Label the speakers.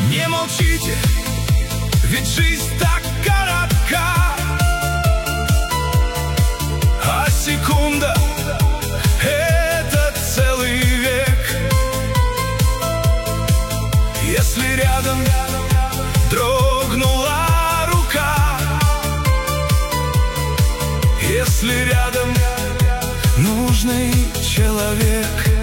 Speaker 1: Не молчите, ведь жизнь так коротка, а секунда — это целый век. Если рядом дрогнула рука, если рядом нужный человек,